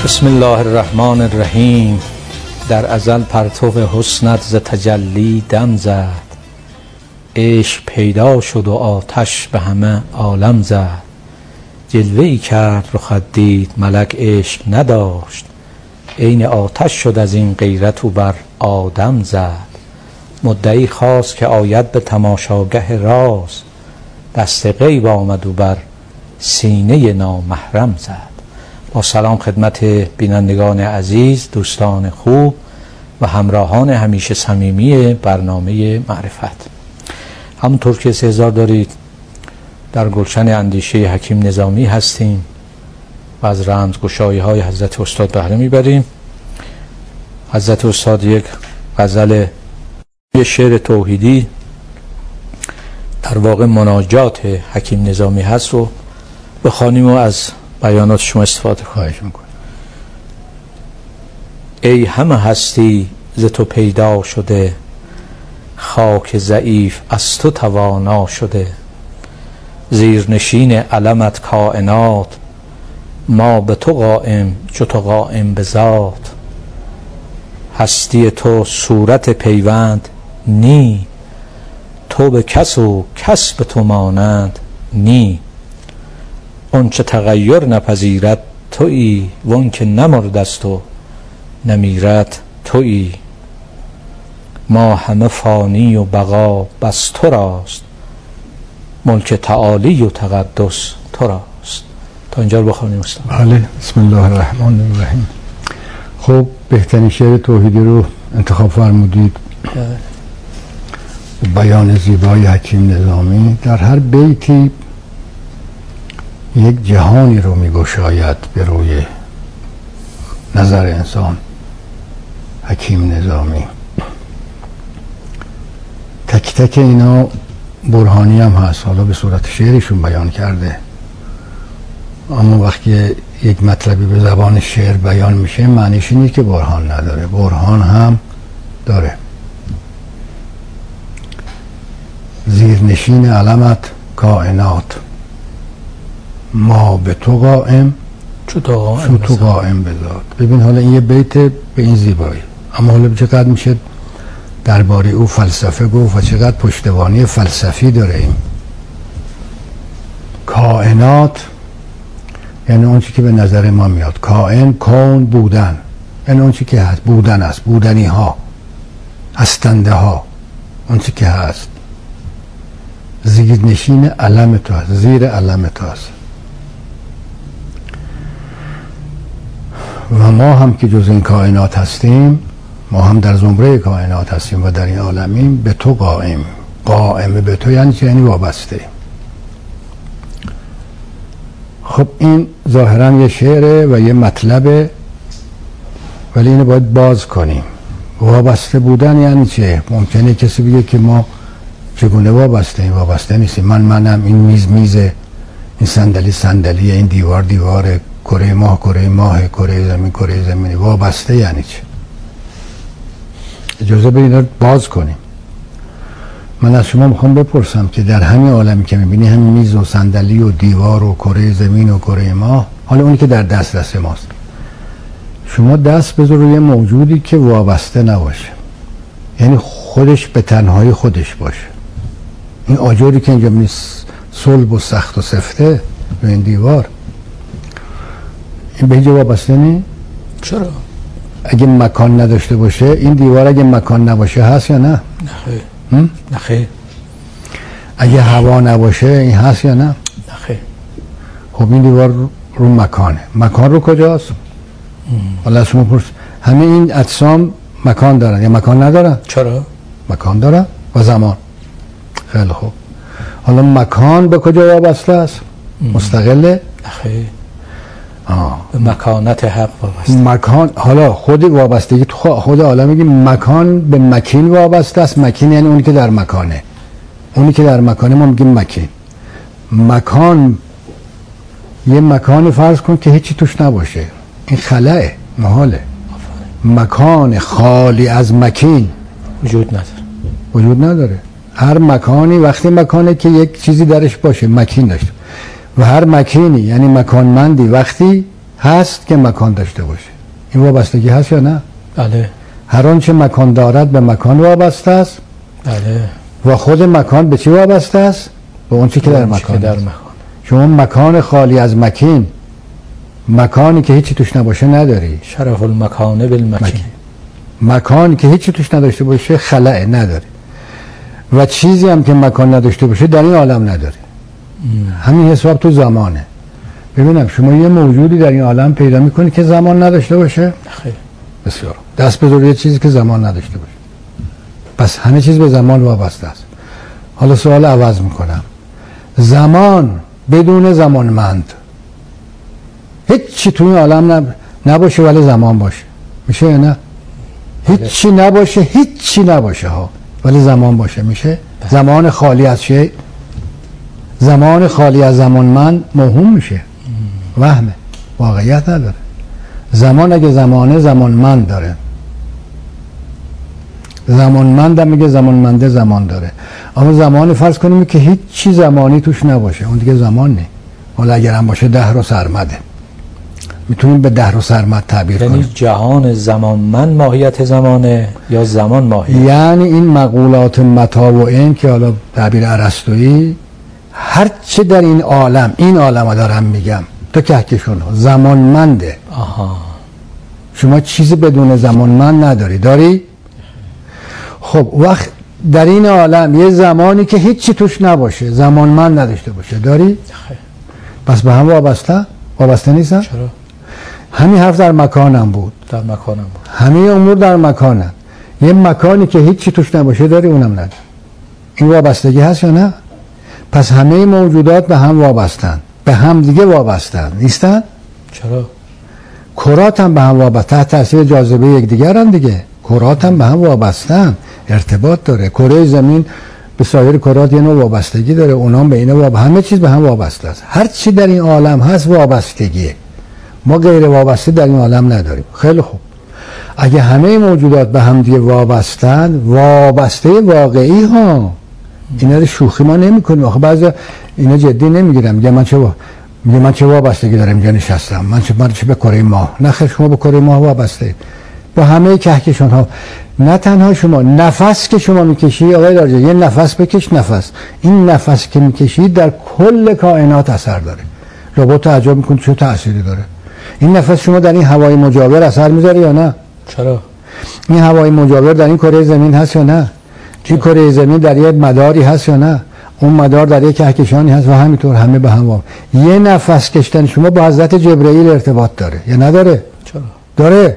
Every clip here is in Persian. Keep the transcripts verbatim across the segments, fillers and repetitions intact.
بسم الله الرحمن الرحیم. در ازل پرتو حسنت ز تجلی دم زد، عشق پیدا شد و آتش به همه عالم زد. جلوه ای کرد رخت دید ملک عشق نداشت، عین آتش شد از این غیرت و بر آدم زد. مدعی خواست که آید به تماشاگه راز، دست غیب آمد و بر سینه نامحرم زد. با سلام خدمت بینندگان عزیز، دوستان خوب و همراهان همیشه صمیمی برنامه معرفت. همونطور که استحضار دارید در گلشن اندیشه حکیم نظامی هستیم و از رمزگشایی های حضرت استاد بهره میبریم. حضرت استاد یک غزل، یک شعر توحیدی در واقع مناجات حکیم نظامی هست رو بخوانیم و از بیانات شما استفاده خواهش میکنم. ای همه هستی ز تو پیدا شده، خاک ضعیف از تو توانا شده. زیرنشین علمت کائنات، ما به تو قائم چو تو قائم به ذات. هستی تو صورت پیوند نی، تو به کس و کس به تو مانند نی. اون چه تغییر نپذیرد تویی، وان که نمردست و نمیرد تویی. ما همه فانی و بقا بس تو راست، ملک تعالی و تقدس تو راست. تا اینجا رو بخونیم استاد. بله. بسم الله الرحمن الرحیم. خب بهترین شعر توحیدی رو انتخاب فرمودید. بیان زیبای حکیم نظامی در هر بیتی یک جهانی رو میگشاید به روی نظر انسان. حکیم نظامی تک تک اینا برهانی هم هست، حالا به صورت شعرشون بیان کرده، اما وقتی یک مطلبی به زبان شعر بیان میشه معنیش اینه که برهان نداره، برهان هم داره. زیرنشین علمت کائنات، ما به تو قائم چو تو قائم به ذات. ببین حالا این یه بیت به این زیبایی، اما حالا چقدر میشه درباره او فلسفه گفت و چقدر پشتوانی فلسفی داره. این کائنات یعنی اون چی که به نظر ما میاد. کائن، کون، بودن، یعنی اون چی که هست، بودن است، بودنی ها، هستنده ها، اون چی که هست. زیر نشین علم تو هست، زیر علم تو هست. و ما هم که جز این کائنات هستیم، ما هم در زمره کائنات هستیم و در این عالمیم. به تو قائم، قائم به تو یعنی چه؟ یعنی وابسته. خب این ظاهرا یه شعره و یه مطلبه، ولی اینو باید باز کنیم. وابسته بودن یعنی چه؟ ممکنه کسی بگه که ما چگونه وابسته این وابسته نیستیم. من منم، این میز میزه، این صندلی صندلیه، این دیوار دیواره، کره ماه کره ماه، کره زمین کره زمینی. وابسته یعنی چه؟ اجازه بدید اینا باز کنیم. من از شما میخوام بپرسم که در همین عالمی که میبینی، همین میز و صندلی و دیوار و کره زمین و کره ماه، حالا اونی که در دسترس ماست، شما دست بذار روی موجودی که وابسته نباشه، یعنی خودش به تنهایی خودش باشه. این آجری که اینجا نیست، صلب و سخت و سفته به این دیوار، این به اینجا وابسته نی؟ چرا؟ اگه مکان نداشته باشه این دیوار، اگه مکان نباشه هست یا نه؟ نخیر. نخیر. اگه هوا نباشه این هست یا نه؟ نخیر. خب این دیوار رو, رو مکانه. مکان رو کجاست؟ حالا شما پرس، همه این اجسام مکان دارن یا مکان ندارن؟ چرا؟ مکان دارن و زمان. خیلی خوب. حالا مکان به کجا وابسته است؟ مستقله؟ نخیر. آه. به مکانت حق وابسته. مکان، حالا خود وابستگی خود عالم میگه مکان به مکین وابسته است. مکین یعنی اونی که در مکانه، اونی که در مکانه ما میگیم مکین. مکان، یه مکانی فرض کن که هیچی توش نباشه، این خلأه، محاله. مکان خالی از مکین وجود نداره. وجود نداره. هر مکانی وقتی مکانه که یک چیزی درش باشه، مکین داشته. و هر مکینی یعنی مکانمندی وقتی هست که مکان داشته باشه. این وابستگی هست یا نه؟ بله. هر آنچه مکان دارد به مکان وابسته است. بله. و خود مکان به چی وابسته است؟ به اون چی که در مکان در مکان. شما مکان خالی از مکین، مکانی که هیچی توش نباشه نداری. شرف المکان بالمکین. مکانی که هیچی توش نداشته باشه خلأ نداری. و چیزی هم که مکان نداشته باشه در این عالم نداری. همین حساب تو زمانه. ببینم شما یه موجودی در این عالم پیدا میکنی که زمان نداشته باشه؟ خیر. بسیار. دست بذار یه چیزی که زمان نداشته باشه. پس همه چیز به زمان وابسته است. حالا سوال عوض میکنم. زمان بدون زمانمند، هیچ چی توی این عالم نباشه ولی زمان باشه، میشه یا نه؟ هیچ چی نباشه، هیچ چی نباشه ها ولی زمان باشه، میشه؟ زمان خالی از شی، زمان خالی از زمانمند موهوم میشه، وهمه، واقعیت نداره. زمان اگه زمانه زمانمند داره، زمانمند هم میگه زمانمنده زمان داره. اما زمان فرض کنیم که هیچ چی زمانی توش نباشه، اون دیگه زمان نه. حالا اگر هم باشه دهر و سرمده، میتونیم به دهر و سرمد تعبیر یعنی کنیم. یعنی جهان زمانمند ماهیت زمانه یا زمان ماهیت؟ یعنی این مقولات متا و این که حالا تعبیر ارسطویی، هر چه در این عالم، این عالم ها دارم میگم تا کهکشان ها زمانمنده. آها. شما چیزی بدون زمانمند نداری، داری؟ خب وقت در این عالم یه زمانی که هیچی توش نباشه، زمانمند نداشته باشه، داری؟ خیلی. پس به هم وابسته؟ وابسته نیستن؟ چرا؟ همین حرف در مکانم بود. در مکانم بود. همه امور در مکانم. یه مکانی که هیچی توش نباشه داری، اونم نداری. این وابستگی هست یا نه؟ پس همه موجودات به هم وابستن، به هم دیگه وابستن، نیستن؟ چرا؟ کرات هم به هم وابستن، تحت تاثیر جاذبه یکدیگر هم دیگه. کرات هم به هم وابستن، ارتباط داره. کره زمین به سایر کرات یه نوع وابستگی داره، اونام به اینا وابسته، همه چیز به هم وابسته است. هر چی در این عالم هست وابستگیه. ما غیر وابسته در این عالم نداریم. خیلی خوب. اگه همه موجودات به هم دیگه وابستن، وابسته واقعی ها، اینا رو شوخی ما نمی‌کنیم. آخه بعضی اینا جدی نمیگیرن، میگه من چه وا... میگه من چه وابستگی دارم اینجا نشستم، من چه من چه به کره ماه. نه خیر، شما به کره ماه وابسته، با همه کهکشان ها. نه تنها شما، نفس که شما میکشی آقای دارجه، یه نفس بکش، نفس این نفس که میکشی در کل کائنات اثر داره. لابد تعجب میکنی چه تأثیری داره این نفس شما در این هوای مجاور اثر میذاره یا نه؟ چرا؟ این هوای مجاور در این کره زمین هست یا نه؟ این کره زمین در یک مداری هست یا نه؟ اون مدار در یک کهکشانی هست و همینطور همه به هم وابسته. یه نفس کشتن شما با حضرت جبرئیل ارتباط داره یا نداره؟ چرا؟ داره.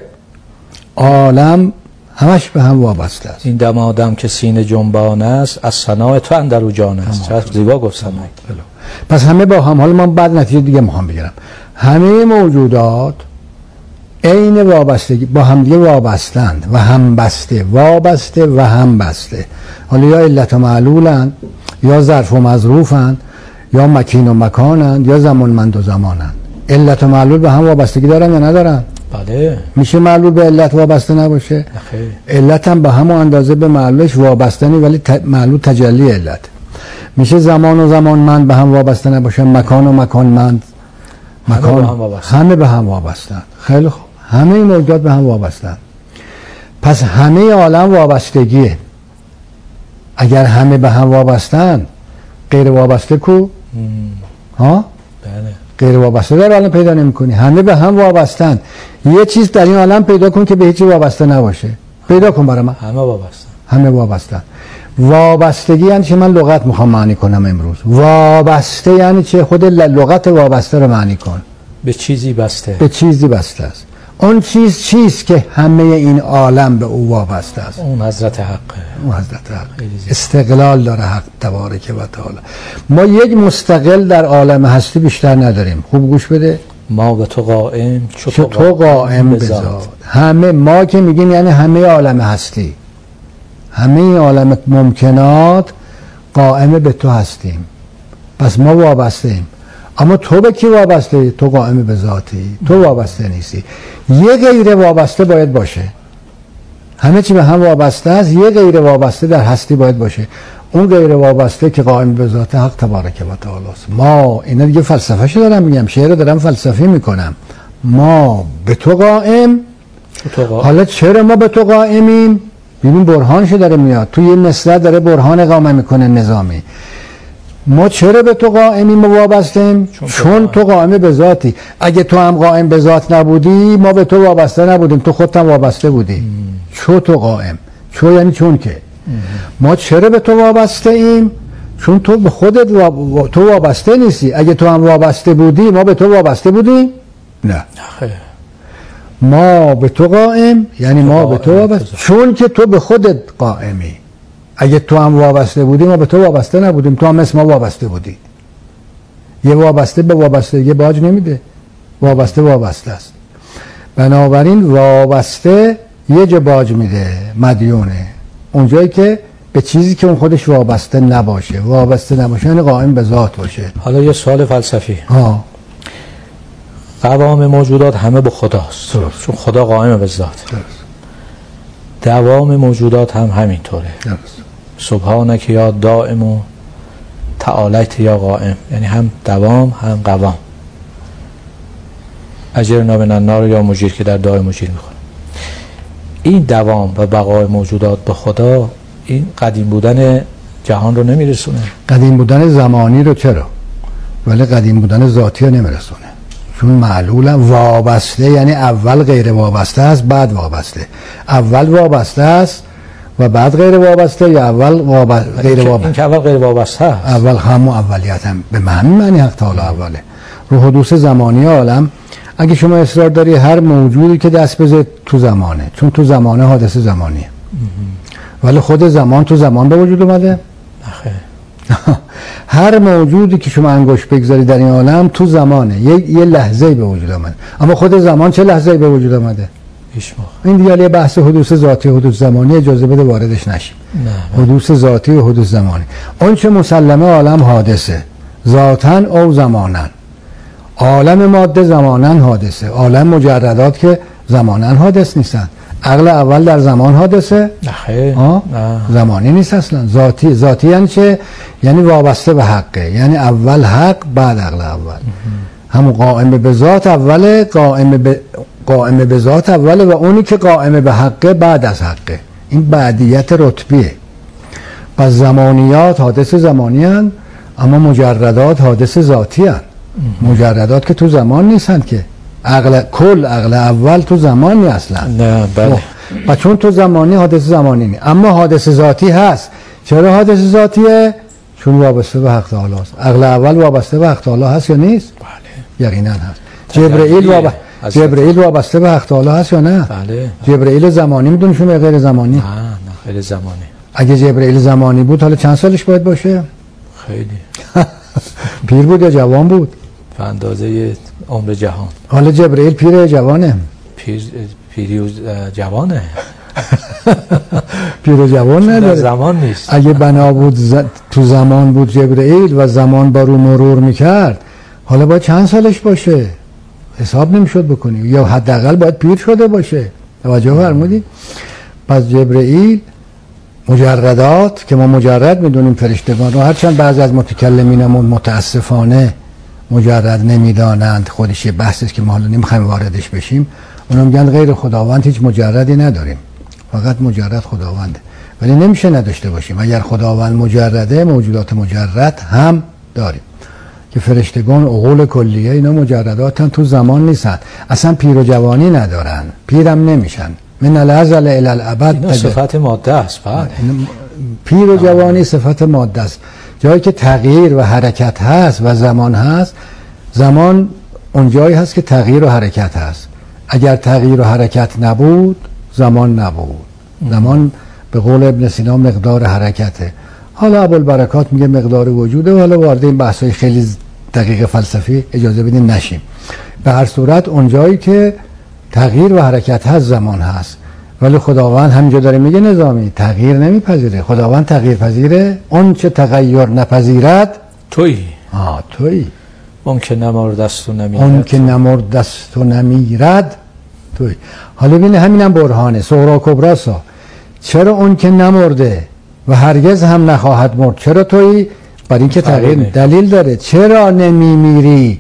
عالم همش به هم وابسته است. این دم آدم که سینه جنبان است، از ثنای تو اندر جان است. چقدر زیبا گفت سنایی. پس همه با هم، حالا من بعد نتیجه دیگه میخوام بگیرم، همه موجودات عین وابستگی با هم دیگه وابستند و هم بسته، وابسته و هم بسته. حالا یا علت و معلولند، یا ظرف و مظروفند، یا مکین و مکانند، یا زمانمند و زمانند. علت و معلول به هم وابستگی دارن یا ندارن؟ بله. میشه معلول به علت وابسته نباشه؟ خیلی. علت هم به همون اندازه به معلولش وابسته نی، ولی ت... معلول تجلی علت. میشه زمان و زمانمند به هم وابسته نباشه، مکان و مکانمند، مکان همه به هم وابستن. همه به هم وابستن. خیلی خوب. همه این موجودات به هم وابستن. پس همه عالم وابستگیه. اگر همه به هم وابستن، غیر وابسته کو؟ ها؟ بله. غیر وابسته در عالم پیدا نمی‌کنی. همه به هم وابستن. یه چیز در این عالم پیدا کن که به هیچی وابسته نباشه. پیدا کن برای من. همه وابستن. همه وابستن. وابستگی یعنی چه؟ من لغت میخوام معنی کنم امروز. وابسته یعنی چه؟ خود لغت وابسته رو معنی کن. به چیزی بسته. به چیزی بسته است. اون چیز چیست که همه این عالم به او وابسته است؟ اون حضرت حقه. اون حضرت حق. استقلال داره حق تبارک و تعالی. ما یک مستقل در عالم هستی بیشتر نداریم. خوب گوش بده. ما به تو قائم، چو تو قائم به ذات. همه ما که میگیم یعنی همه عالم هستی، همه عالم ممکنات قائم به تو هستیم. پس ما وابسته ایم. اما تو به کی وابسته؟ تو قائم به ذاتی، تو وابسته نیستی. یه غیر وابسته باید باشه. همه چی به هم وابسته است، یه غیر وابسته در هستی باید باشه. اون غیر وابسته که قائم به ذات حق تبارک و تعالی است. ما اینا دیگه فلسفه شو دارم میگم، شعر دارم فلسفی میکنم. ما به تو قائم. تو قائم. حالا چرا ما به تو قائمیم؟ ببین برهانش داره میاد تو یه مصرع داره برهان اقامه میکنه نظامی. ما چرا به تو قائمیم و وابسته‌ایم؟ چون, چون تو قائم به ذاتی. اگه تو هم قائم به ذات نبودی ما به تو وابسته نبودیم، تو خودت هم وابسته بودی. چون تو قائم، چون یعنی چون که ام. ما چرا به تو وابسته ایم؟ چون تو به خودت واب... تو وابسته نیستی. اگه تو هم وابسته بودی ما به تو وابسته بودیم؟ نه. خیلی. ما به تو قائم یعنی ما به تو وابسته، چون که تو به خودت قائمی. اگه تو هم وابسته بودی ما به تو وابسته نبودیم، تو هم مثل ما وابسته بودی. یه وابسته به وابسته یه باج نمیده، وابسته وابسته است. بنابراین وابسته یه جا باج میده، مدیونه. اونجایی که به چیزی که اون خودش وابسته نباشه، وابسته نباشه یعنی قائم به ذات باشه. حالا یه سوال فلسفی. ها. قوام موجودات همه به خداست، چون خدا قائم به ذات. دوام موجودات هم همینطوره. درست. سبحانک یا دائم و تعالیت یا قائم، یعنی هم دوام هم قوام. اجرنا من النار یا مجیر که در دائم مجیر میخوره. این دوام و بقای موجودات به خدا این قدیم بودن جهان رو نمیرسونه. قدیم بودن زمانی رو چرا؟ ولی قدیم بودن ذاتی رو نمیرسونه. چون معلولم وابسته یعنی اول غیر وابسته است بعد وابسته. اول وابسته است و بعد غیر وابسته یا اول وابسته غیر وابسته؟ این که اول غیر وابسته است. اول همون اولیت هم به همین معنی حق تعالی اوله. رو حدوث زمانی عالم اگه شما اصرار داری هر موجودی که دست بزنه تو زمانه، چون تو زمانه حادثه زمانیه. ولی خود زمان تو زمان به وجود اومده؟ نخیر. هر موجودی که شما انگوش بگذاری در این عالم تو زمانه، یه, یه لحظه‌ای به وجود اومده. اما خود زمان چه لحظه‌ای به وجود اومده؟ این دیگه یه بحث حدوث ذاتی و حدوث زمانی، اجازه بده واردش نشیم. نه حدوث ذاتی و حدوث زمانی. اون چه مسلمه عالم حادثه، ذاتن او زمانن. عالم ماده زمانن حادثه، عالم مجردات که زمانن حادث نیستن. عقل اول در زمان حادثه؟ نه زمانی نیست اصلا. ذاتی. ذاتی یعنی چه؟ یعنی وابسته به حقه، یعنی اول حق بعد عقل اول. همون قائم به ذات اوله، قائم به قائم به ذات اوله و اونی که قائم به حقه بعد از حقه. این بعدیت رتبیه. پس زمانیات حادث زمانی هستند اما مجردات حادث ذاتی هستند. مجردات که تو زمان نیستند که. عقل کل عقل اول تو زمانی اصلا. نه بله. و چون تو زمانی حادث زمانی نیست، اما حادث ذاتی هست. چرا حادث ذاتیه؟ چون وابسته به حق تعالی است. عقل اول وابسته به حق تعالی هست یا نیست؟ بله. یقینا هست. جبرئیل واب... جبرئیل وابسته به حق تعالی هست یا نه؟ بله. جبرئیل زمانی میدونی شما غیر زمانی؟ نه نه غیر زمانی. اگه جبرئیل زمانی بود حالا چند سالش باید باشه؟ خیلی. پیر بود یا جوان بود؟ به اندازه عمر جهان. حالا جبرئیل پیر یا جوانه؟ پیر پیری و جوانه. پیر و جوان نداره. زمان نیست. اگه بنا بود ز... تو زمان بود جبرئیل و زمان با رو مرور میکرد حالا باید چند سالش باشه؟ حساب نمیشد بکنی، یا حداقل باید پیر شده باشه. توجه فرمودی؟ پس جبرئیل مجردات که ما مجرد میدونیم فرشتگان رو، هرچند بعضی از متکلمینمون متاسفانه مجرد نمیدانند، خودش یه بحثی است که ما حالا نمیخوایم واردش بشیم. اونا میگن غیر خداوند هیچ مجردی نداریم، فقط مجرد خداونده. ولی نمیشه نداشته باشیم. اگر خداوند مجرده موجودات مجرد هم داریم که فرشتگان عقول کلیه اینا مجرداتن، تو زمان نیستن، اصلا پیر و جوانی ندارن، پیرم نمیشن. من الازل الی الابد. اینا صفت ماده است. بعد پیر و جوانی صفت ماده است. جایی که تغییر و حرکت هست و زمان هست، زمان اون جایی هست که تغییر و حرکت هست. اگر تغییر و حرکت نبود زمان نبود. زمان به قول ابن سینا مقدار حرکته. حالا ابوالبرکات میگه مقدار وجوده و حالا وارد این بحث‌های خیلی دقیق فلسفی اجازه بدین نشیم. به هر صورت اون جایی که تغییر و حرکت هست زمان هست. ولی خداوند همینجا داره میگه نظامی تغییر نمیپذیره. خداوند تغییر پذیره. اون چه تغییر نپذیرد تویی. آه تویی. اون که نمرد است و نمیرد. اون که نمرد است و نمیرد تویی. حالا ببین همینم برهانه صغرا کبرا سا. چرا اون که نمرده و هرگز هم نخواهد مرد چرا تویی؟ برای اینکه تغییر دلیل داره. چرا نمیمیری؟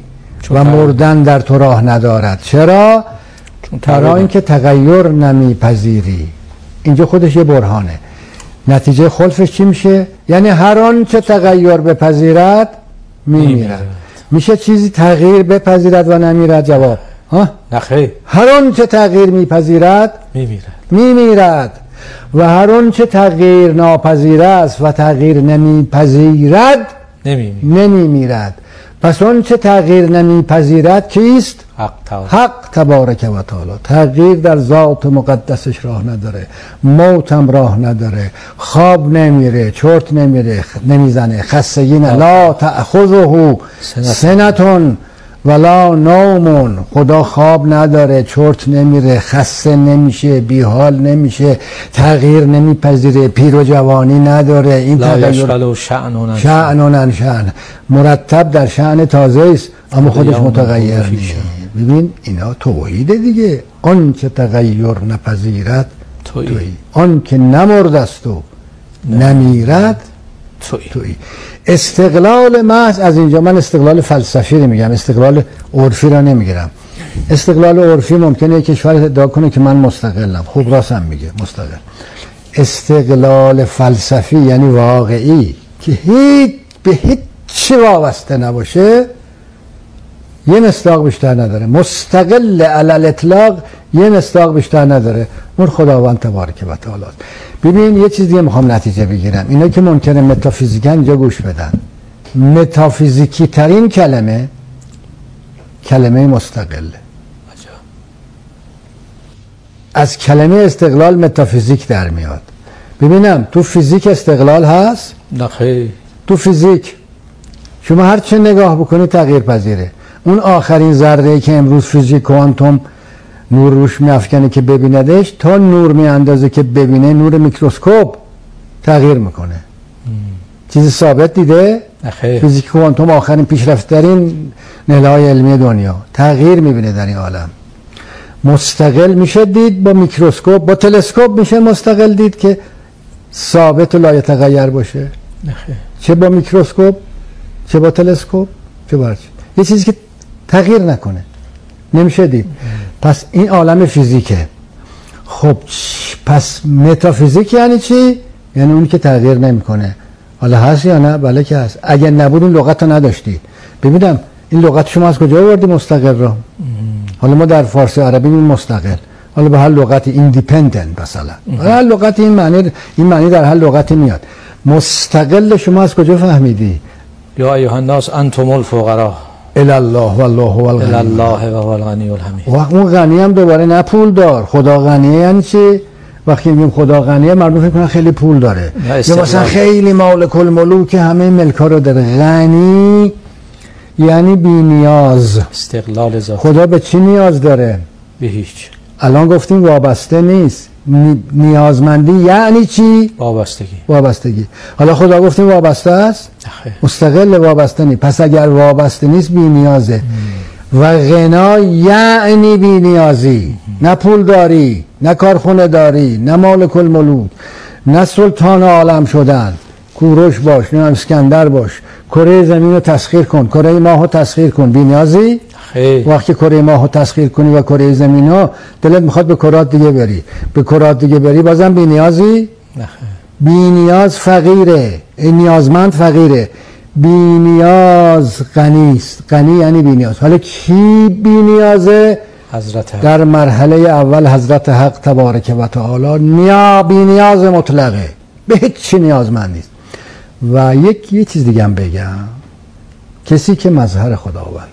و مردن در تو راه ندارد. چرا؟ برای اینکه تغییر نمیپذیری. اینجا خودش یه برهانه. نتیجه خلفش چی میشه؟ یعنی هر آن چه تغییر بپذیرد میمیرد. میشه چیزی تغییر بپذیرد و نمیرد؟ جواب ها؟ نخیر. هر آن چه تغییر میپذیرد میمیرد. میمیرد و هر آن چه تغییر ناپذیر است و تغییر نمیپذیرد نمیمیرد. نمیمیرد. پس اون چه تغییر نمیپذیرد کیست؟ حق تبارک. حق تبارک و تعالی. تغییر در ذات مقدسش راه نداره، موت هم راه نداره، خواب نمیره، چرت نمیره، نمیزنه، خستگی نه. لا تأخذه سنتون ولا نومون. خدا خواب نداره، چرت نمیره، خسته نمیشه، بیحال نمیشه، تغییر نمیپذیره، پیر و جوانی نداره. این لا یشغل شأن شأن شأن مرتب در شأن تازه است اما خودش متغیر نیست. ببین اینا توحیده دیگه. آن که تغییر نپذیرد تویی، آن که نمرد است و نمیرد تویی. استقلال محض از اینجا، من استقلال فلسفی رو میگم، استقلال عرفی رو نمیگیرم. استقلال عرفی ممکنه کشور ادعا کنه که من مستقلم، خوب راستم میگه مستقل. استقلال فلسفی یعنی واقعی که هیچ به هیچ چی وابسته نباشه یه مصداق بیشتر نداره. مستقل علی الاطلاق یه مصداق بیشتر نداره. اون خداوند تبارک و تعالی. ببین یه چیز دیگه میخوام نتیجه بگیرم. اینا که منکر متافیزیکن اینجا گوش بدن. متافیزیکی ترین کلمه کلمه مستقله. از کلمه استقلال متافیزیک در میاد. ببینم تو فیزیک استقلال هست؟ نه خیر. تو فیزیک شما هر چه نگاه بکنی تغییر پذیره. اون آخرین ذره‌ای که امروز فیزیک کوانتوم نور روش میافکنه که ببیندش، تا نور میاندازه که ببینه نور میکروسکوپ تغییر میکنه. چیزی ثابت دیده؟ نخیر. فیزیک کوانتوم آخرین پیشرفت‌ترین نهادهای علمی دنیا تغییر میبینه در این عالم. مستقل میشه دید با میکروسکوپ، با تلسکوپ میشه مستقل دید که ثابت و لایتغیر باشه. نخیر. چه با میکروسکوپ، چه با تلسکوپ، چه با یه چیزی که تغییر نکنه نمیشه دید. پس این عالم فیزیکه. خب پس متافیزیک یعنی چی؟ یعنی اونی که تغییر نمیکنه. حالا هست یا نه؟ بله که هست. اگر نبود این لغت رو نداشتی. ببینم این لغت شما از کجا آوردی مستقل رو؟ حالا ما در فارسی عربی میگیم مستقل. حالا به هر لغتی ایندیپندنت مثلا. هر لغتی این معنی این معنی در هر لغتی میاد. مستقل شما از کجا فهمیدی؟ یا ایها الناس انتم الفقراء الی الله والله هو الغنی. الی الله و هو الغنی الحمید. و اون غنی هم دوباره نه پول دار. خدا غنیه یعنی چی؟ وقتی میگیم خدا غنیه مردم فکر کنن خیلی پول داره. یا مثلا خیلی مالک الملوک همه ملکا رو داره. غنی یعنی بی نیاز. استقلال ذاتی. خدا به چی نیاز داره؟ به هیچ. الان گفتیم وابسته نیست. نیازمندی یعنی چی؟ وابستگی. وابستگی. حالا خدا گفتیم وابسته است؟ مستقل وابسته نیست. پس اگر وابسته نیست بی نیازه. و غنا یعنی بی نیازی. نه پول داری، نه کارخونه داری، نه مالک الملوک، نه سلطان عالم شدن. کوروش باش، نه اسکندر باش. کره زمین رو تسخیر کن، کره ماه رو تسخیر کن. بی نیازی؟ خیلی. وقتی کره ماه رو تسخیر کنی و کره زمین ها دلت میخواد به کرات دیگه بری، به کرات دیگه بری بازم بی نیازی؟ نه. بی نیاز فقیره، نیازمند فقیره. بی نیاز غنی است. غنی یعنی بی نیاز. حالا کی بی نیازه؟ حضرت حق. در مرحله اول حضرت حق تبارک و تعالی نیا بی نیاز مطلقه، به هیچ چی نیازمند نیست. و یک یه چیز دیگه هم بگم، کسی که مظهر خداونده.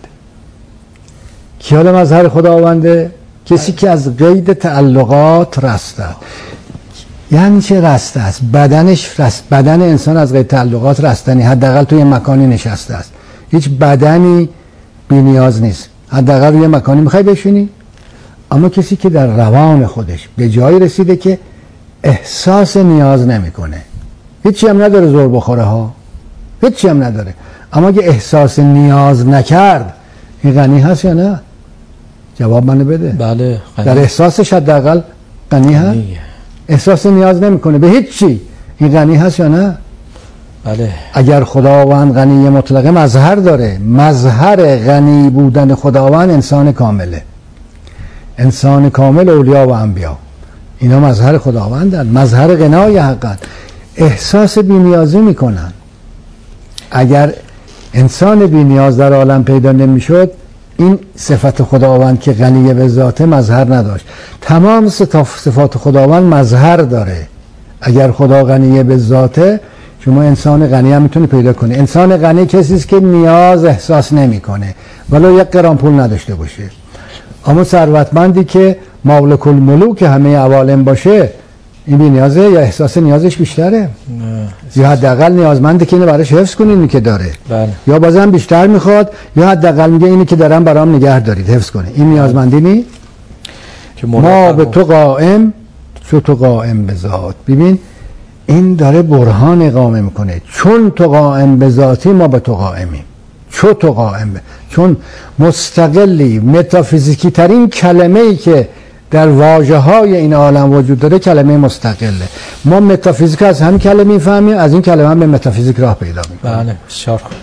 کی حالا مظهر خداونده؟ کسی که از قید تعلقات رسته. یعنی چه رسته است؟ بدنش رست. بدن انسان از قید تعلقات رستنی، حداقل توی مکانی نشسته است. هیچ بدنی بی نیاز نیست. حداقل روی مکانی میخوای بشینی. اما کسی که در روان خودش به جایی رسیده که احساس نیاز نمیکنه، هیچی هم نداره زور بخوره ها، هیچی هم نداره، اما اگه احساس نیاز نکرد این غنی هست یا نه؟ جواب منو بده. بله غنی. در احساسش حداقل غنی هست؟ احساس نیاز نمیکنه به هیچ چی، این غنی هست یا نه؟ بله. اگر خداوند غنی مطلقه مظهر داره، مظهر غنی بودن خداوند انسان کامله. انسان کامل اولیا و انبیا اینا مظهر خداوندن، مظهر غنای حقن، احساس بی‌نیازی میکنن. اگر انسان بی‌نیاز در عالم پیدا نمیشد، این صفت خداوند که غنی به ذاته مظهر نداشت. تمام صفات خداوند مظهر داره. اگر خدا غنی به ذاته، شما انسان غنی هم میتونی پیدا کنی. انسان غنی کسی است که نیاز احساس نمیکنه ولو یک گرم پول نداشته باشه. اما ثروتمندی که مالک الملوک همه عوالم باشه، این بی نیازه یا احساس نیازش بیشتره؟ نه. یا حداقل نیازمنده که اینو براش حفظ کنین اینی که داره. بله. یا بازم بیشتر میخواد، یا حداقل میگه اینی که دارم برام نگه دارید، حفظ کنه. این نیازمندی نی؟ ما به تو قائم چون تو قائم به ذات. ببین این داره برهان اقامه میکنه. چون تو قائم به ذاتی ما به تو قائمیم. چون تو قائم به، چون مستقلی، متافیزیکی ترین کلمه ای که در واژه های این عالم وجود داره کلمه مستقله. ما متافیزیک از همین کلمه میفهمیم، از این کلمه هم به متافیزیک راه پیدا میکنیم. بله بسیار خوب.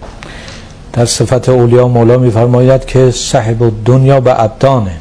در صفت اولیا مولا میفرماید که صاحب الدنیا به ابدانه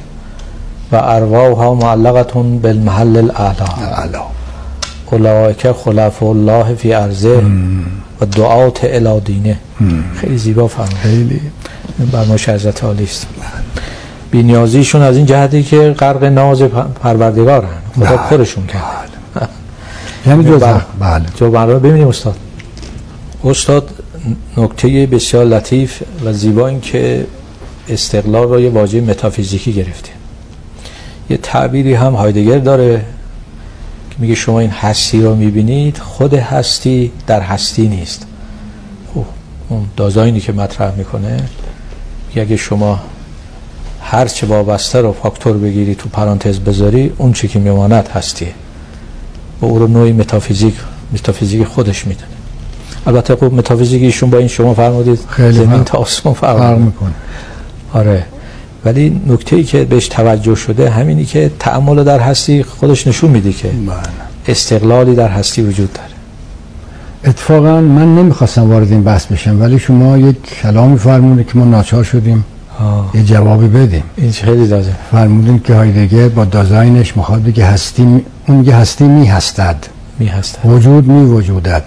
و ارواحها معلقتون بالمحل الاعلی. اولئک خلفاء الله فی ارضه و دعات الی دینه. خیلی زیبا فرمود. خیلی برنامه حضرت عالی است. بی‌نیازیشون از این جهتی که غرق ناز پروردگارن، خدا خودشون کرد. یعنی جز بله. جو برنامه ببینیم استاد. استاد نکته بسیار لطیف و زیبا این که استقلال رو یه واژه متافیزیکی گرفته. یه تعبیری هم هایدگر داره که میگه شما این هستی رو میبینید، خود هستی در هستی نیست. اون دازاینی که مطرح میکنه اگه شما هر چه وابسته رو فاکتور بگیری تو پرانتز بذاری، اون چی که میماند هستیه و او رو نوعی متافیزیک متافیزیک خودش میدونه. البته خب متافیزیکیشون با این شما فرمودید زمین تا آسمون فرق میکنه. آره، ولی نکته‌ای که بهش توجه شده همینی که تأمل در هستی خودش نشون میده که استقلالی در هستی وجود داره. اتفاقا من نمیخواستم وارد این بحث بشم، ولی شما یک کلامی فرمودید که ما ناچار شدیم آه. یه جوابی بدیم. این خیلی لازم. فرمودین که هایدگر با دازاینش میخواد بگه هستی می... اون میگه هستی می هستد، می هستد، وجود می وجودد.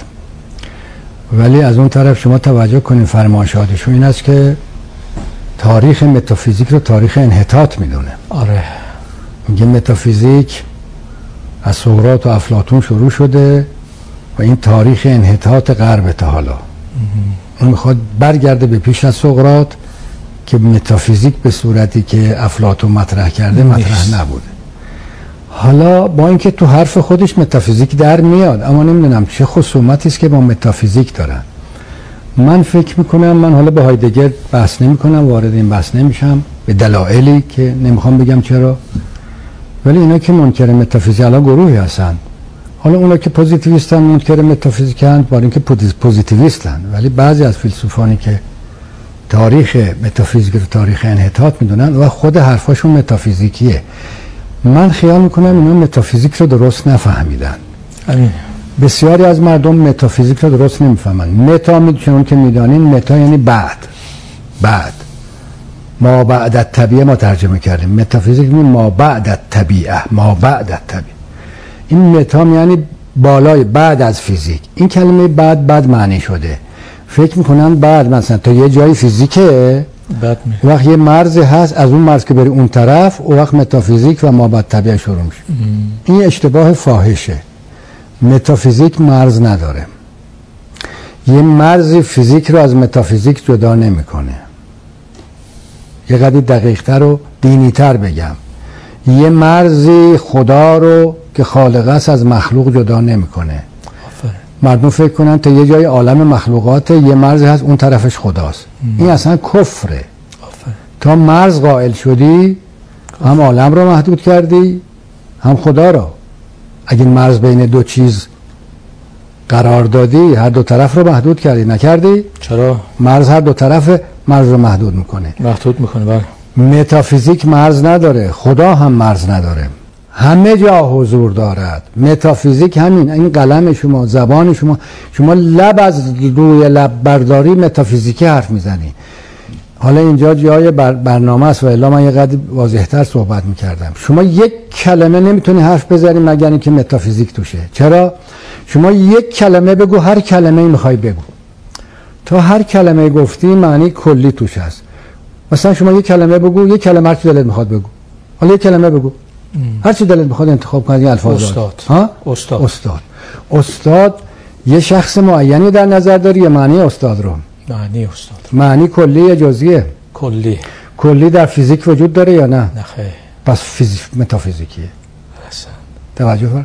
ولی از اون طرف شما توجه کنین فرمایشاتش این است که تاریخ متافیزیک رو تاریخ انحطاط میدونه. آره. میگه متافیزیک از سقراط و افلاطون شروع شده و این تاریخ انحطاط غرب تا حالا. اون میخواد برگرده به پیش از سقراط که متافیزیک به صورتی که افلاطون مطرح کرده مطرح نبوده. حالا با اینکه تو حرف خودش متافیزیک در میاد، اما نمیدونم چه خصومتی است که با متافیزیک دارن. من فکر میکنم، من حالا با هایدگر بحث نمیکنم، وارد این بحث نمیشم به دلایلی که نمیخوام بگم چرا، ولی اینا که منکر متافیزیک الان گروهی هستن. حالا اونا که پوزیتیویستن منکر متافیزیکن، با اینکه پوزیتیویستن، ولی بعضی از فیلسوفانی که تاریخ متافیزیک رو تاریخ انحطاط میدونن و خود حرفاشون متافیزیکیه. من خیال میکنم اینا متافیزیک رو درست نفهمیدن. امین. بسیاری از مردم متافیزیک رو درست نمیفهمن. متا میدونن که میدانین، متا یعنی بعد، بعد ما بعد الطبیعه ما ترجمه کردیم. متافیزیک یعنی ما بعد الطبیعه، ما بعد الطبیعه. این متا یعنی بالای، بعد از فیزیک. این کلمه بعد بعد معنی شده. فکر میکنن بعد مثلا تا یه جای فیزیکه، بعد می وقت یه مرز هست، از اون مرز که بری اون طرف، او وقت متافیزیک و ما بعد طبیعه شروع میشه. این اشتباه فاحشه. متافیزیک مرز نداره. یه مرز فیزیک رو از متافیزیک جدا نمیکنه. یه قدری دقیق‌تر و دینی‌تر بگم، یه مرزی خدا رو که خالق است از مخلوق جدا نمیکنه. مردم فکر کنن تا یه جای عالم مخلوقات یه مرز هست، اون طرفش خداست. ام. این اصلا کفره. آفره. تا مرز قائل شدی، هم عالم رو محدود کردی هم خدا رو. اگه مرز بین دو چیز قرار دادی، هر دو طرف رو محدود کردی. نکردی؟ چرا؟ مرز هر دو طرف مرز رو محدود میکنه. محدود میکنه. بله. متافیزیک مرز نداره، خدا هم مرز نداره. همه جا حضور دارد. متافیزیک همین، این قلم شما، زبان شما، شما لب از روی لب برداری متافیزیکی حرف میزنی. حالا اینجا جای بر برنامه است و الا من یه قدر واضح‌تر صحبت میکردم. شما یک کلمه نمیتونی حرف بزنی مگر اینکه متافیزیک توشه. چرا؟ شما یک کلمه بگو، هر کلمه میخوای بگو، تا هر کلمه گفتی معنی کلی توش هست. مثلا شما یک کلمه بگو، یک کلمه هر چی دلت میخواد بگو. حالا یک کلمه بگو، هر چی دلت میخواد انتخاب کنی الفاظ. استاد. ها؟ استاد. استاد. استاد یه شخص معینی در نظر داری یا معنی استاد رو؟ معنی استاد. معنی کلی یا جزئیه؟ کلی. کلی در فیزیک وجود داره یا نه؟ نه خیر. پس فیزیک متافیزیکیه. احسن. توجه کن.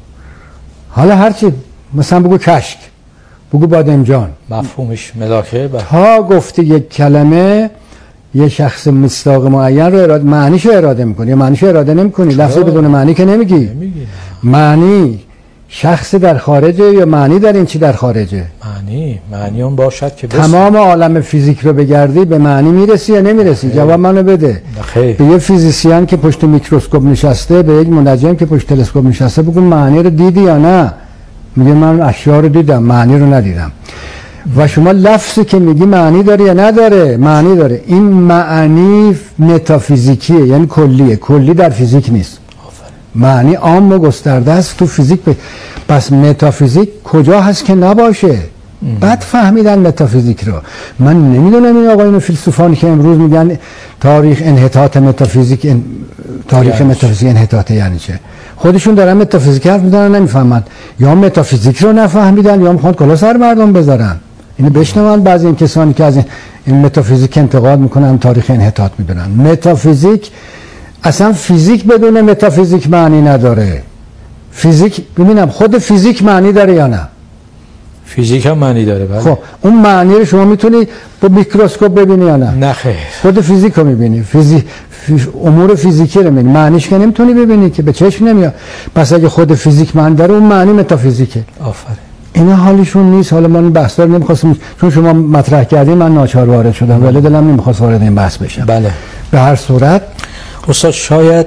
حالا هر چی، مثلا بگو کشک، بگو بادمجان، مفهومش ملاکه با تا گفتی یک کلمه یه شخص مصداق معین رو اراده، معنیشو اراده میکنی یا معنیشو اراده نمیکنی. لفظ بدون معنی که نمیگی. نمیگی. معنی شخص در خارجه یا معنی در این چی در خارجه؟ معنی معنی اون باشد که بسید. تمام عالم فیزیک رو بگردی به معنی میرسی یا نمیرسی؟ نخیر. جواب منو بده. نخیر. به یه فیزیسیان که پشت میکروسکوپ نشسته، به یک منجم که پشت تلسکوپ نشسته بگو معنی رو دیدی یا نه؟ میگه من اشیا رو دیدم، معنی رو ندیدم. و شما لفظی که میگی معنی داره یا نداره؟ معنی داره. این معنی متافیزیکیه، یعنی کلیه. کلی در فیزیک نیست. معنی عام و گسترده است تو فیزیک. ب... پس متافیزیک کجا هست که نباشه؟ بعد فهمیدن متافیزیک رو. من نمیدونم این آقایون فیلسوفانی که امروز میگن تاریخ انحطاط متافیزیک ان... تاریخ یعنی متافیزیک انحطاط یعنی چه؟ خودشون دارن متافیزیک حرف میزنن نمیفهمن، یا متافیزیک رو نفهمیدن یا میخوان کلا سر مردم بذارن. اینو بشنون بعضی این کسانی که از این, این متافیزیک انتقاد میکنن تاریخ انحطاط میدونن. متافیزیک اصلا فیزیک بدون متافیزیک معنی نداره. فیزیک ببینم خود فیزیک معنی داره یا نه؟ فیزیک هم معنی داره. بله. خب اون معنی رو شما میتونی با میکروسکوپ ببینی یا نه؟ نه خیر. خود فیزیک رو میبینی. فیزیک فیز... امور فیزیکی رو میبینی، معنیش که نمیتونی ببینی که به چشم نمیاد. پس اگه خود فیزیک معنی داره اون معنی متافیزیکه. آفرین. اینا حالیشون نیست. حالا من بحث رو نمیخواستم چون شما مطرح کردین من ناچار وارد شدم، ولی دلم نمیخواست وارد این بحث بشم. بله. به هر صورت استاد شاید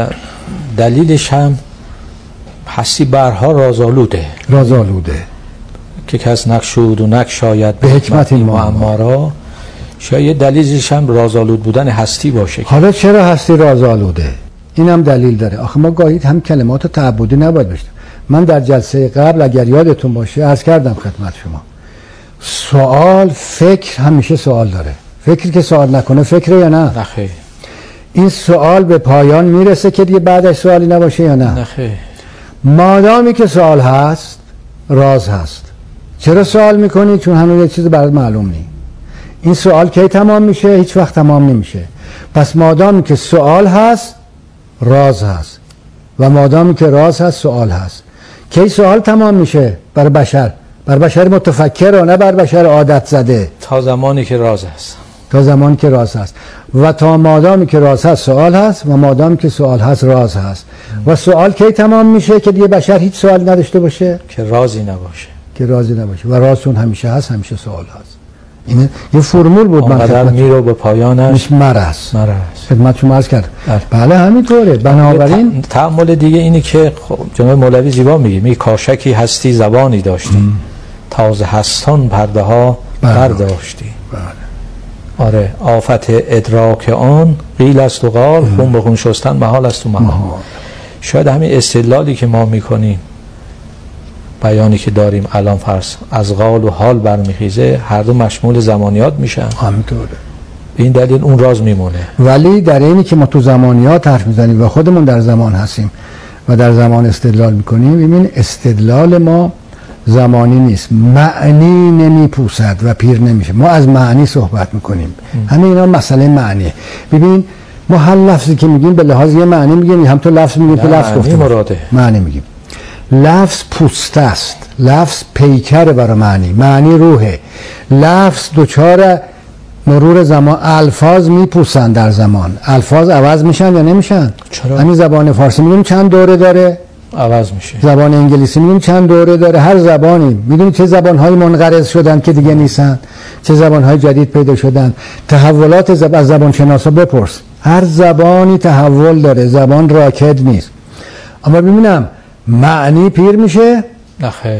دلیلش هم هستی برها رازآلوده. رازآلوده که کس نقشود و نک شاید به حکمت این معما را. شاید دلیلش هم رازآلود بودن هستی باشه. حالا چرا هستی رازآلوده؟ اینم دلیل داره. آخه ما گاهی هم کلمات تعبدی نباید بشنویم. من در جلسه قبل اگر یادتون باشه عرض کردم خدمت شما، سوال فکر همیشه سوال داره. فکری که سوال نکنه فکره یا نه؟ نخیر. این سوال به پایان میرسه که دیگه بعدش سوالی نباشه یا نه؟ نخیر. مادامی که سوال هست راز هست. چرا سوال میکنی؟ چون هنوز یه چیز برات معلوم نیست. این سوال کی تمام میشه؟ هیچ وقت تمام نمیشه. پس مادامی که سوال هست راز هست و مادامی که راز هست سوال هست. کی سوال تمام میشه؟ برای بشر، برای بشر متفکر و نه برای بشر عادت زده. تا زمانی که راز هست. تا زمانی که راز هست و تا مادامی که راز هست سوال هست و مادامی که سوال هست راز هست. ام. و سوال کی تمام میشه؟ که دیگه بشر هیچ سوال نداشته باشه، که رازی نباشه، که رازی نباشه. و رازشون همیشه هست، همیشه سوال هست. این یه فرمول بود. من قدر میرو به پایانش مرز مرز خدمت شما عرض کردم. بله همینطوره. بنابراین تأمل دیگه اینی که جناب مولوی زیبا میگه می کاشکی هستی زبانی داشتی ام. تازه هستان پرده ها برداشتی. بله. آره آفت ادراک آن قیل است و قال، خون به خون شستن محال است و محال. شاید همین استدلالی که ما میکنیم، بیانی که داریم الان فرض از قال و حال برمیخیزه، هر دو مشمول زمانیات میشن. همینطوره. به این دلیل اون راز میمونه. ولی در اینی که ما تو زمانیات حرف میزنیم و خودمون در زمان هستیم و در زمان استدلال میکنیم، ببین استدلال ما زمانی نیست، معنی نمیپوسد و پیر نمیشه. ما از معنی صحبت میکنیم. همه اینا مسئله معنیه. ببین ما هر لفظی که میگیم به لحاظ یه معنی میگیم، هم تو لفظ میگیم تو لفظ گفتیم مراده معنی میگیم. لفظ پوسته است، لفظ پیکر برای معنی، معنی روحه. لفظ دوچار مرور زمان، الفاظ میپوسن در زمان. الفاظ عوض میشن یا نمیشن؟ چرا؟ همین زبان فارسی میدونی چند دوره داره؟ عوض میشه. زبان انگلیسی میدونی چند دوره داره؟ هر زبانی میدونی چه زبان‌های منقرض شدن که دیگه نیستن، چه زبان‌های جدید پیدا شدن. تحولات زب... از زبان شناسا بپرس. هر زبانی تحول داره، زبان راکد نیست. اما ببینم معنی پیر میشه؟ نه خیر.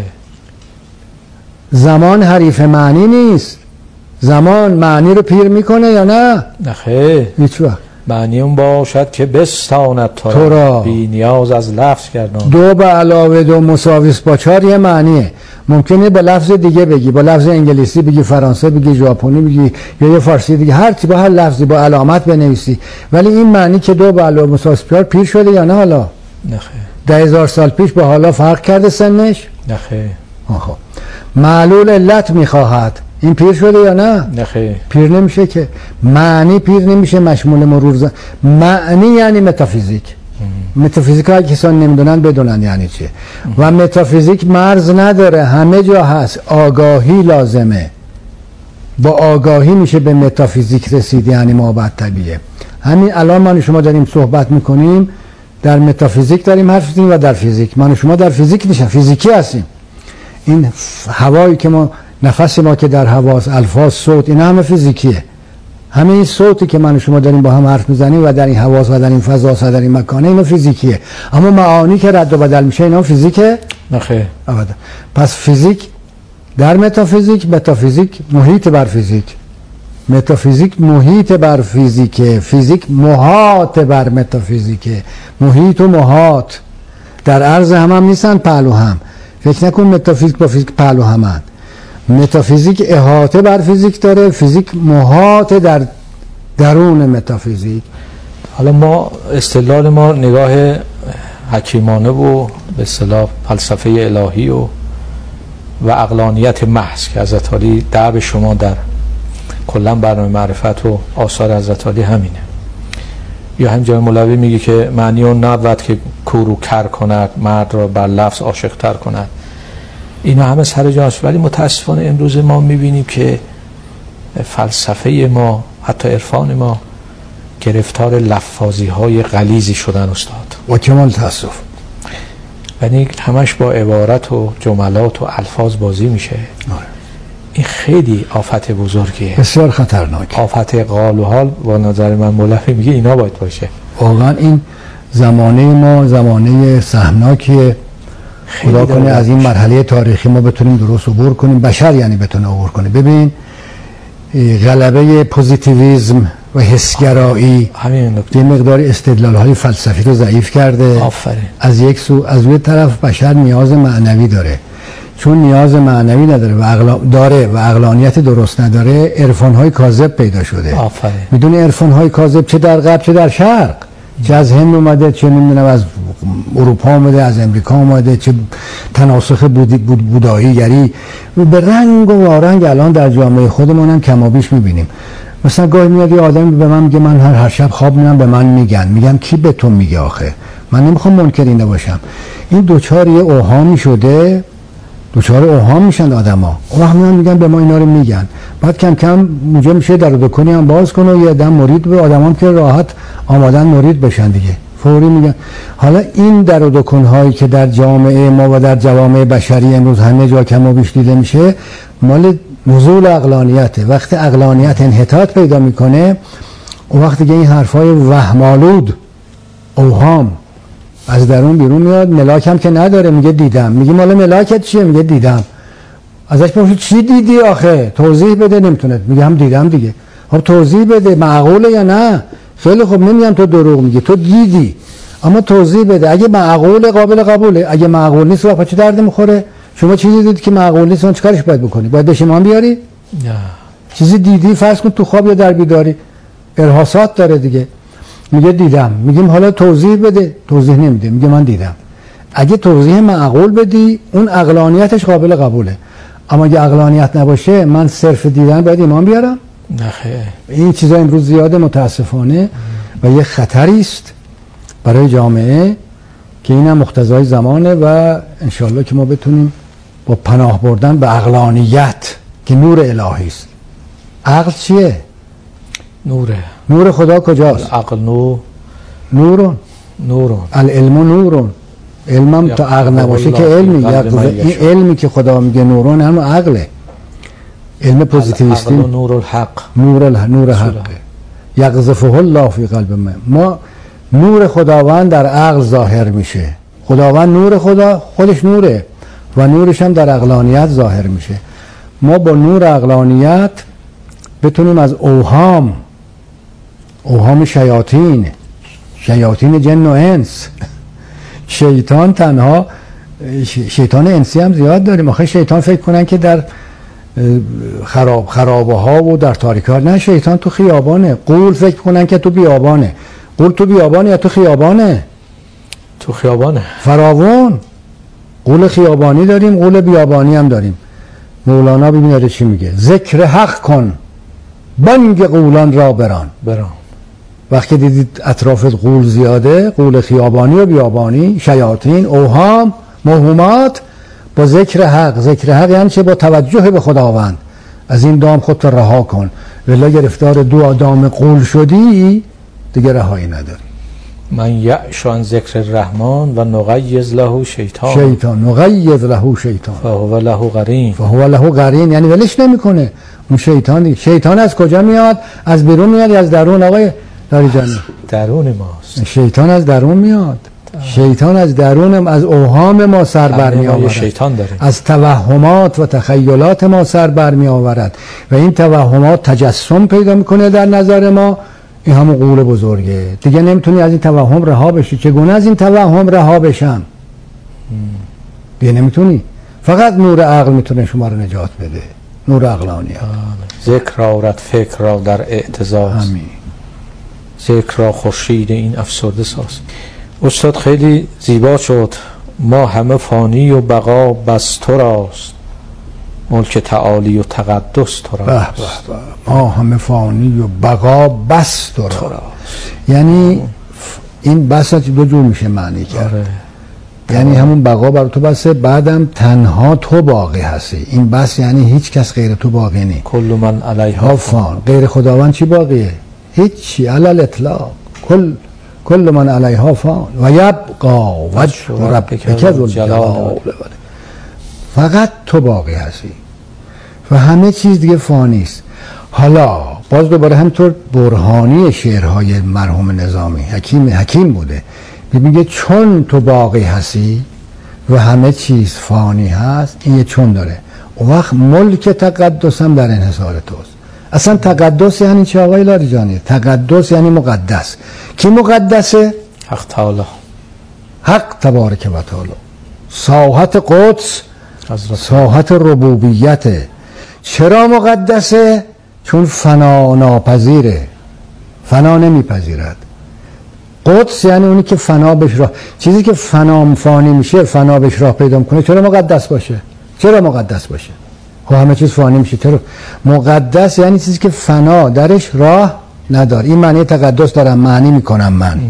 زمان حریف معنی نیست. زمان معنی رو پیر میکنه یا نه؟ نه خیر. هیچ وقت. معنی اون باشد که بستاند تو را بی نیاز از لفظ کردن. دو به علاوه دو مساویس با چهار یه معنیه. ممکنه با لفظ دیگه بگی، با لفظ انگلیسی بگی، فرانسه بگی، ژاپنی بگی یا یه فارسی دیگه، هر چی با هر لفظی با علامت بنویسی، ولی این معنی که دو به علاوه مساویس با چهار پیر شده یا نه حالا؟ نه خیر. ده هزار سال پیش با حالا فرق کرده سنش؟ نه خیر. آها. معلول علت میخواهد، این پیر شده یا نه؟ نه خیر. پیر نمیشه که. معنی پیر نمیشه مشمول مرور زن. معنی یعنی متافیزیک. متافیزیک ها کسان نمیدونن بدونن یعنی چیه. و متافیزیک مرز نداره، همه جا هست. آگاهی لازمه. با آگاهی میشه به متافیزیک رسید، یعنی مابعد طبیعه. همین الان من و شما داریم صحبت میکنیم، در متافیزیک داریم حرف میزنیم و در فیزیک. من و شما در فیزیک نیستیم، فیزیکی هستیم. این هوایی که ما، نفس ما که در هواست، الفاظ، صوت، این همه فیزیکیه. همه این صوتی که من و شما داریم با هم حرف میزنیم و در این هواست و در این فضاست و در این مکانه، اینا فیزیکیه. اما معانی که رد و بدل میشه اینا فیزیکه؟ نه خیر. ابدا. پس فیزیک در متافیزیک، متافیزیک محیط بر فیزیک. متافیزیک محیط بر فیزیکه، فیزیک محاط بر متافیزیکه. محیط و محاط در عرض هم هم نیستن، پهلو هم. فکر نکن متافیزیک با فیزیک پهلو همن. متافیزیک احاطه بر فیزیک داره، فیزیک محاط در درون متافیزیک. حالا ما استدلال ما نگاه حکیمانه و به اصطلاح فلسفه الهی و و عقلانیت محض که حضرت علی درب شما در کلا برنامه معرفت و آثار حضرت علی همینه. یا هم جای مولوی میگه که معنی اون نبود که کورو کر کند، مرد را بر لفظ عاشق تر کند. اینا همه سر جاست، ولی متاسفانه امروز ما میبینیم که فلسفه ما، حتی عرفان ما، گرفتار لفاظی های غلیظی شدن استاد. با کمال تاسف. یعنی همش با عبارت و جملات و الفاظ بازی میشه. آره. این خیلی آفت بزرگیه، بسیار خطرناک. آفت قال و حال. با نظر من مولوی میگه اینا باید باشه. واقعا این زمانه ما زمانه سهمناکیه. خدا کنه از این مرحله تاریخی ما بتونیم درست عبور کنیم، بشر یعنی بتونه عبور کنه. ببین غلبه پوزیتیویسم و حسگرایی همین نکته مقدار استدلال های فلسفی رو ضعیف کرده. آفرین. از یک سو، از اون طرف بشر نیاز معنوی داره. چون نیاز معنوی نداره و عقل داره و عقلانیت درست نداره، عرفان های کاذب پیدا شده. آفرین. میدونی عرفان های کاذب چه در غرب چه در شرق، چه از هند اومده، چه نمیدونم از اروپا اومده، از امریکا اومده، چه تناسخ بودی بود بودایی گری به رنگ و وارنگ الان در جامعه خودمون هم کمابیش میبینیم. مثلا گاهی میاد یه آدمی به من میگه من هر هر شب خواب میبینم به من میگن. میگم کی به تو میگه آخه؟ من نمیخوام منکر این نباشم. این دوچار یه اوهامی شده، دوچار اوهام میشن آدما. اون وقت میان میگن به ما اینا رو میگن. بعد کم کم موجه میشه در دکانی هم باز کنه و یه دم مرید به آدمان که راحت آمادن مرید بشن دیگه. فوری میگن. حالا این در و دکان‌هایی که در جامعه ما و در جوامع بشری امروز همه جا کم و بیش دیده میشه، مال نزول عقلانیته. وقتی عقلانیت انحطاط پیدا میکنه، اون وقت دیگه این حرفای وهم‌آلود، اوهام از درون بیرون میاد. ملاک هم که نداره، میگه دیدم. میگه مال ملاکت چیه؟ میگه دیدم. ازش پرسید چی دیدی آخه؟ توضیح بده. نمیتونه. میگه هم دیدم دیگه. خب توضیح بده، معقوله یا نه؟ خیلی خوب، نمیگم تو دروغ میگی، تو دیدی، اما توضیح بده. اگه معقول قابل قبوله، اگه معقول نیست واقعا چه درد میخوره؟ شما چیزی دیدی که معقول نیست، اون چیکارش باید بکنی؟ باید بشیمان بیاری؟ نه. چیزی دیدی، فرض کن تو خواب یا در بیداری، ارهاصات داره دیگه. میگه دیدم. میگیم حالا توضیح بده. توضیح نمیده، میگه من دیدم. اگه توضیح معقول بدی، اون عقلانیتش قابل قبوله. اما اگه عقلانیت نباشه، من صرف دیدن باید ایمان بیارم؟ نه خیر. این چیزا امروز زیاده متاسفانه و یه خطری است برای جامعه که اینم مقتضای زمانه و انشالله که ما بتونیم با پناه بردن به عقلانیت که نور الهی است. عقل چیه؟ نوره. نور خدا کجاست؟ عقل نور. نورون. نورون. العلم نورون. علمم تا عقل نباشه که علمی. این علمی که خدا میگه نورون هم عقله. علم پوزیتیویستی. عقل نور الحق. نور الحق. نور حق. یقذفه الله فی قلب من. ما نور خداوند در عقل ظاهر میشه. خداوند نور خدا خودش نوره و نورش هم در عقلانیت ظاهر میشه. ما با نور عقلانیت بتونیم از اوهام اوهام شیاطین شیاطین جن و انس، شیطان تنها شیطان انسی هم زیاد داریم. آخه شیطان فکر کنن که در خراب خرابه ها و در تاریکی ها، نه، شیطان تو خیابانه. قول فکر کنن که تو بیابانه. قول تو بیابانه یا تو خیابانه؟ تو خیابانه. فراوون قول خیابانی داریم، قول بیابانی هم داریم. مولانا ببین داره چی میگه: ذکر حق کن بانگ قولان را بران. بران وقتی دیدید اطرافت قول زیاده، قول خیابانی و بیابانی، شیاطین، اوهام، موهومات، با ذکر حق. ذکر حق یعنی چه؟ با توجه به خداوند. از این دام خودت رها کن، ولی گرفتار دو دام قول شدی دیگه رهایی نداری. من یعش عن ذکر الرحمن و نقیض له شیطان. شیطان نقیض له شیطان فهو له قرین. فهو له قرین یعنی ولش نمیکنه. اون شیطان شیطان از کجا میاد؟ از بیرون میاد یا از درون؟ آقای لاریجانی درون ماست. شیطان از درون میاد. شیطان از درون، از اوهام ما سر بر می آورد. شیطان داره. از توهمات و تخیلات ما سر بر می آورد و این توهمات تجسم پیدا میکنه در نظر ما. این همون قول بزرگه دیگه. نمیتونی از این توهم رها بشی. چگونه از این توهم رها بشم؟ دیگه نمیتونی. فقط نور عقل میتونه شما رو نجات بده، نور عقلانیت. ذکر آورد فکر را در اعتزاز. همین ذکر را خورشید این افسرده ساز. استاد خیلی زیبا شد. ما همه فانی و بقا بس تو راست، ملک تعالی و تقدس تو راست. ما همه فانی و بقا بس تو راست. یعنی این بس دو جور میشه معنی کرد. آره. یعنی همون بقا بر تو بسه، بعدم تنها تو باقی هستی. این بس یعنی هیچ کس غیر تو باقی نی. کل من علیها فان. غیر خداوند چی باقیه؟ هیچی. علل اطلاق. کل کل من علیها فان و یبقا وجه ربک ذو الجلال. فقط تو باقی هستی و همه چیز دیگه فانی است. حالا باز دوباره همطور برهانی شعرهای مرحوم نظامی حکیم حکیم بوده، میگه چون تو باقی هستی و همه چیز فانی هست. این یه چون داره. اون وقت ملک تقدس هم در انحصار توست. اصلا تقدس یعنی چه آقای لاریجانی؟ تقدس یعنی مقدس. کی مقدسه؟ حق تعالی. حق تبارک و تعالی. ساحت قدس ساحت ربوبیته. چرا مقدسه؟ چون فنا ناپذیره، فنا نمیپذیرد. قدس یعنی اونی که فنا بهش راه، چیزی که فنا فانی میشه، فنا بهش راه پیدا میکنه. چرا مقدس باشه؟ چرا مقدس باشه؟ خب همه چیز فانی میشه. چرا مقدس یعنی چیزی که فنا درش راه نداره. این معنی تقدس دارم معنی میکنم من. ام.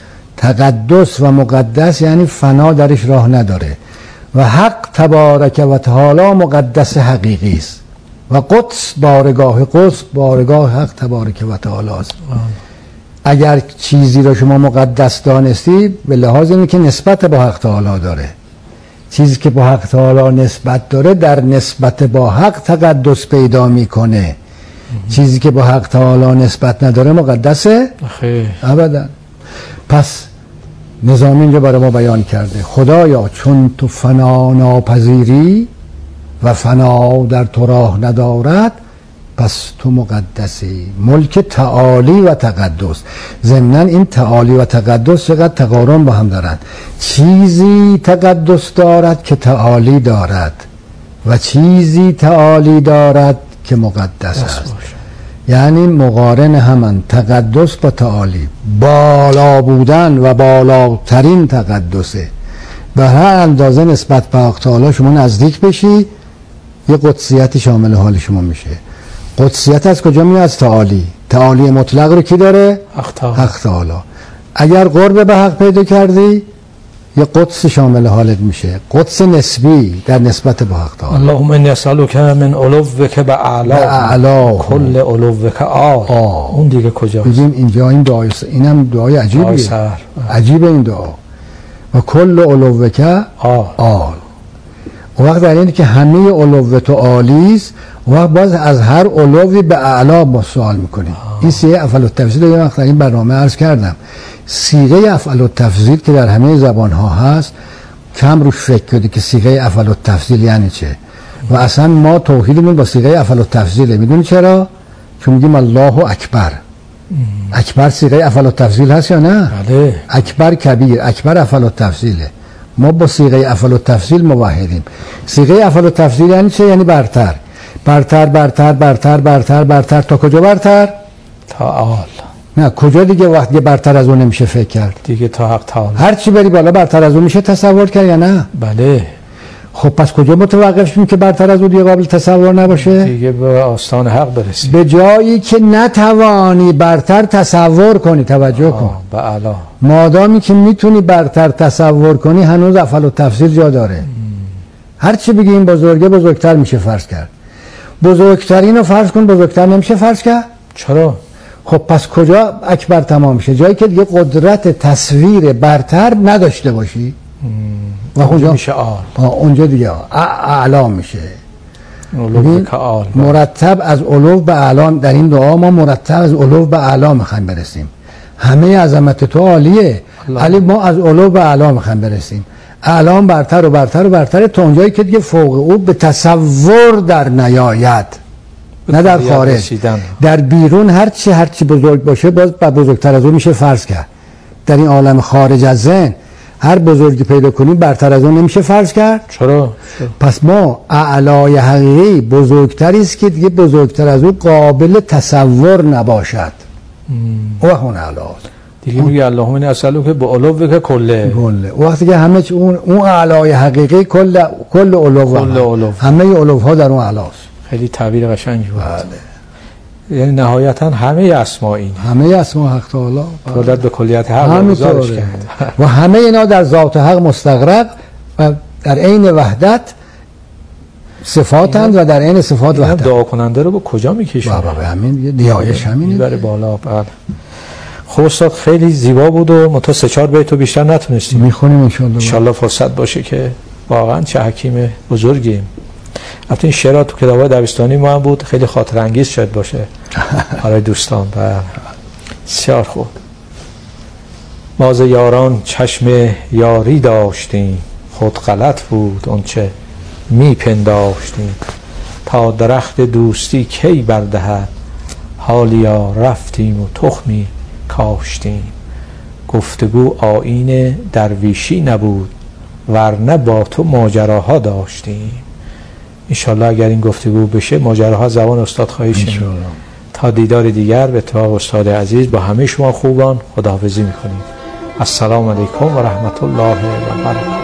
تقدس و مقدس یعنی فنا درش راه نداره. و حق تبارک و تعالی مقدس حقیقی است و قدس بارگاه قدس بارگاه حق تبارک و تعالی است. اگر چیزی را شما مقدس دانستی به لحاظ اینه که نسبت با حق تعالی داره. چیزی که با حق تعالی نسبت داره در نسبت با حق تقدس پیدا میکنه. چیزی که با حق تعالی نسبت نداره مقدسه؟ خیر ابدا. پس نظامی اینجا برای ما بیان کرده: خدایا چون تو فنا ناپذیری و فنا در تو راه ندارد، پس تو مقدسی. ملک تعالی و تقدس. ضمناً این تعالی و تقدس چقدر تقارن با هم دارند. چیزی تقدس دارد که تعالی دارد و چیزی تعالی دارد که مقدس است. یعنی مقارن همن. تقدس با تعالی، بالا بودن و بالاترین تقدسه. به هر اندازه نسبت به حق تعالی شما نزدیک بشی، یه قدسیت شامل حال شما میشه. قدسیت از کجا میاد؟ از تعالی. تعالی مطلق رو کی داره؟ حق تعالی. اگر قرب به حق پیدا کردی، یه قدس شامل حالت میشه. قدس نسبی در نسبت به حق تعالی. اللهم انی اسالک من علوک به اعلا کل علوک آل. اون دیگه کجا؟ بگیم اینجا این دعای اینم دعای عجیبیه. عجیبه این دعا. و کل علوک آل. آل. و وقت در اینه که همه علو تو عالیست، و وقت باز از هر علوی به اعلا با سوال میکنیم. این سیه افعال التفضیل یه وقت در این برنامه عرض کردم. صیغه افعال التفضیل که در همه زبان ها هست کم روش فکر کردی که صیغه افعال التفضیل یعنی چه و اصلا ما توحیدمون با صیغه افعال التفضیله. میدونی چرا؟ چون میگیم الله اکبر. اکبر صیغه افعال التفضیل هست یا نه؟ بله. اکبر کبیر، اکبر افعال التفضیله. ما با صیغه افعال التفضیل موحدیم. صیغه افعال التفضیل یعنی چه؟ یعنی برتر برتر برتر برتر برتر برتر. تا کجا برتر؟ تا آل. نه کجا دیگه وقتی برتر از اون نمیشه فکر کرد دیگه تا حق تعالی. هر چی بری بالا برتر از اون میشه تصور کرد یا نه؟ بله. خب پس کجا متوقف شیم که برتر از اون دیگه قابل تصور نباشه؟ دیگه به آستان حق برسی. به جایی که نتوانی برتر تصور کنی. توجه کن به اعلی. مادامی که میتونی برتر تصور کنی هنوز افعال التفضیل جا داره. هر چی بگی این بزرگه بزرگتر میشه فرض کرد. بزرگترین رو فرض کن بزرگتر نمیشه فرض کرد؟ چرا؟ خب پس کجا اکبر تمام میشه؟ جایی که دیگه قدرت تصویر برتر نداشته باشی و اونجا میشه آل. اونجا دیگه اعلا میشه. علو به آل. مرتب از علو به اعلا. در این دعا ما مرتب از علو به اعلا میخوایم برسیم. همه عظمت تو عالیه ولی ما از علو به اعلا میخوایم برسیم. اعلام برتر و برتر و برتر تا اونجایی که دیگه فوق او به تصور در نیاید، نه در خارج. رسیدن. در بیرون هر چی هر چی بزرگ باشه باز بزرگتر از اون میشه فرض کرد. در این عالم خارج از ذهن هر بزرگی پیدا کنیم برتر از اون نمیشه فرض کرد. چرا؟ پس ما اعلای حقیقی بزرگتری است که دیگه بزرگتر از اون قابل تصور نباشد. او اون اعلاست دیگه. میگه اللهم انی اسالک که با علو که کله کله. وقتی که همه چی اون اون اعلای حقیقی کل کل علو کل علو همه علو ها در اون اعلاست. خیلی تعبیر قشنگی بود. بله. یعنی نهایتا همه اسما این همه اسما حق تعالی خودت به کلیت حق گزارش کرد و همه اینا در ذات حق مستغرق و در عین وحدت صفاتند و در عین صفات وحدت. دعا کننده رو به کجا میکشه؟ بابا همین نیایش همینه میبره بالا. بعد خب استاد خیلی زیبا بود و ما تا سه چهار بیت بیشتر نتونستیم. میخونیم ان شاء الله. ان شاء الله فرصت باشه که واقعا چه حکیم بزرگیم. البته این شعرها تو کتاب‌های دبستانی ما هم بود. خیلی خاطر انگیز شد باشه برای دوستان. و بسیار خوب. ما ز یاران چشم یاری داشتیم، خود غلط بود اونچه میپنداشتیم. تا درخت دوستی کی بردهد، حالیا رفتیم و تخمی کاشتیم. گفتگو آیین درویشی نبود، ورنه با تو ماجراها داشتیم. انشالله اگر این گفتگو بشه ماجراها زبان استاد خواهی شنید. تا دیدار دیگر به اتفاق استاد عزیز با همه شما خوبان خداحافظی میکنیم. السلام علیکم و رحمت الله و برکاته.